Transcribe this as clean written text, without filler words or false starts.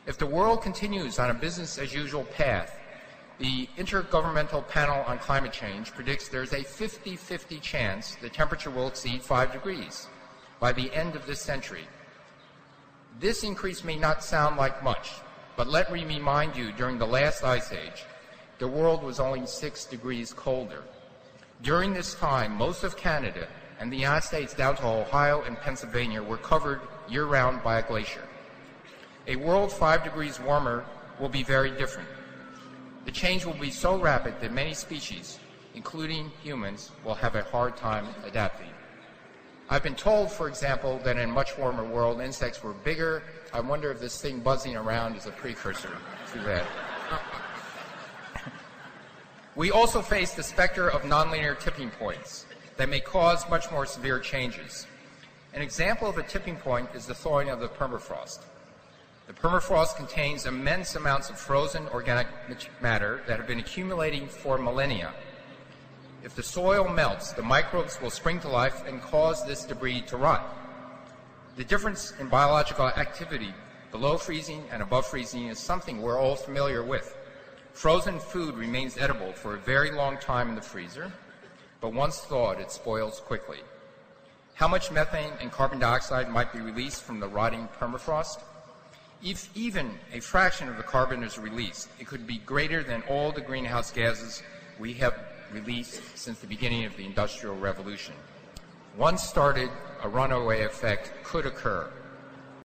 If the world continues on a business-as-usual path, the Intergovernmental Panel on Climate Change predicts there's a 50-50 chance the temperature will exceed 5 degrees by the end of this century. This increase may not sound like much, but let me remind you, during the last ice age, the world was only 6 degrees colder. During this time, most of Canada and the United States down to Ohio and Pennsylvania were covered year-round by a glacier. A world 5 degrees warmer will be very different. The change will be so rapid that many species, including humans, will have a hard time adapting. I've been told, for example, that in a much warmer world, insects were bigger. I wonder if this thing buzzing around is a precursor to that. We also face the specter of nonlinear tipping points that may cause much more severe changes. An example of a tipping point is the thawing of the permafrost. The permafrost contains immense amounts of frozen organic matter that have been accumulating for millennia. If the soil melts, the microbes will spring to life and cause this debris to rot. The difference in biological activity below freezing and above freezing is something we're all familiar with. Frozen food remains edible for a very long time in the freezer, but once thawed, it spoils quickly. How much methane and carbon dioxide might be released from the rotting permafrost? If even a fraction of the carbon is released, it could be greater than all the greenhouse gases we have released since the beginning of the Industrial Revolution. Once started, a runaway effect could occur.